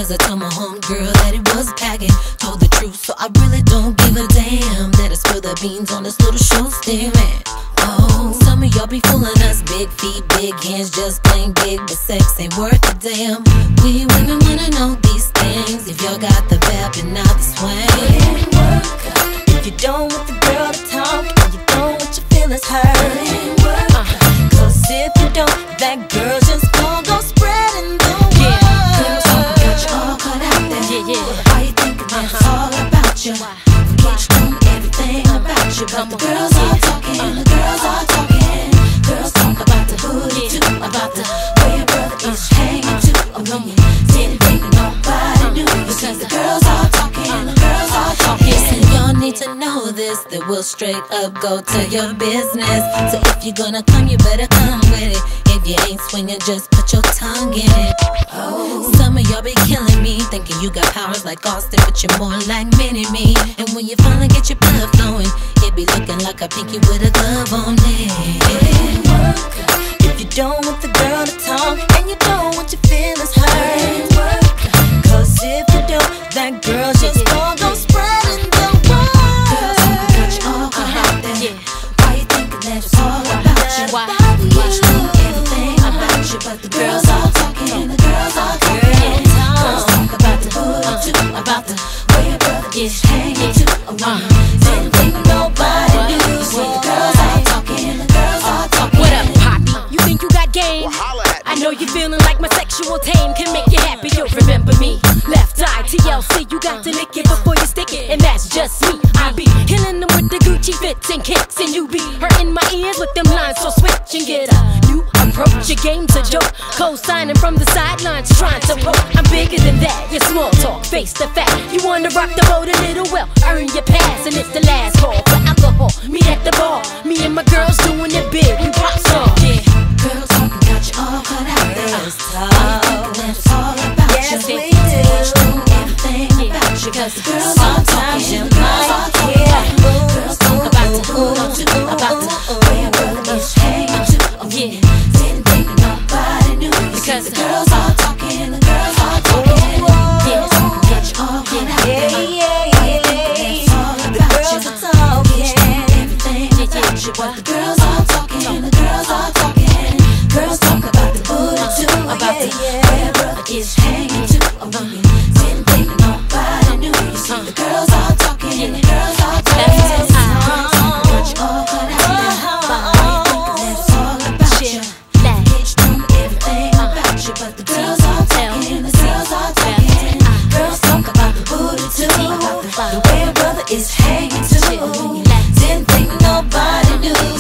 Cause I told my homegirl that it was packing. Told the truth, so I really don't give a damn that I spill the beans on this little show staring. Oh, some of y'all be fooling us. Big feet, big hands, just plain big, but sex ain't worth a damn. We women wanna know these things. If y'all got the vibe and not the swing. If you don't want the girl to talk, and you don't want your feelings hurt, cause if you don't, that girl just gon' go spreading the word. Girls talking got you all cut out there. Why you thinking that it's all about you? Forget you know everything about you. But the girls are talking, the girls are talking. Girls talk about the booty too, about the way your brother is hanging too. When you didn't think nobody knew. Because the girls are talking, the girls are talking. Listen, y'all need to know this, that we'll straight up go to your business. So if you're gonna come, you better come with it. If you ain't swinging, just put your tongue in it. Oh, some of y'all be killing me, thinking you got powers like Austin, but you're more like Mini-Me. And when you finally get your blood flowing, it be looking like a pinky with a glove on it. If you don't want the girl to talk, and you don't want your feelings hurt, cause if you don't, that girl just gon' go spreading the word. Girls talking got you all cut out there. Why you thinking that it's all about you? Watch know everything about you, but the girls are talking, the girls are talking. Girls talk about the booty too, about the way your brother is hanging too. Didn't think nobody knew. See, the girls are talking, the girls are talking. What up, Poppy? You think you got game? I know you feeling like my sexual tame can make you happy. You'll remember me. Left eye TLC, you got to lick it before you stick it, and that's just me. I be killing them with the Gucci fits and kicks, and you be hurting my ears with them lines. So switch and get a new approach. Your game's a joke. Co-signing from the sidelines, trying to poke. I'm bigger than that. Your small talk, face the fact. You wanna rock the boat a little, well, earn your pass, and it's the last call for alcohol. Meet at the bar. Me and my girls doing it big. We pop song. Yeah. Girls talking got you all cut out there. Girls Why you thinking that it's all about you? Yes, we Bitch, do. know everything about you. Cause the girls are Sometimes talking, you the girls are might talking. hear Girls talk about the booty too, about the way your brother is hanging too. Didn't think nobody knew. Because the girls are talking, the girls are talking. Girls talking got you all cut out there. Why you thinking that it's all The about girls you? are talking. Bitch, know everything about you. But the girls are talking, the girls are talking. Girls talk about the booty too, about the way your brother is hanging too. Didn't think nobody knew. You see, the girls are talking, the girls are talking. Girls talking got you all cut out there. Why you thinking that it's all about you? Bitch, know everything about you, but the girls are talking, the girls are talking. Girls talk about the booty too, about the way your brother is hanging too. Didn't think nobody knew.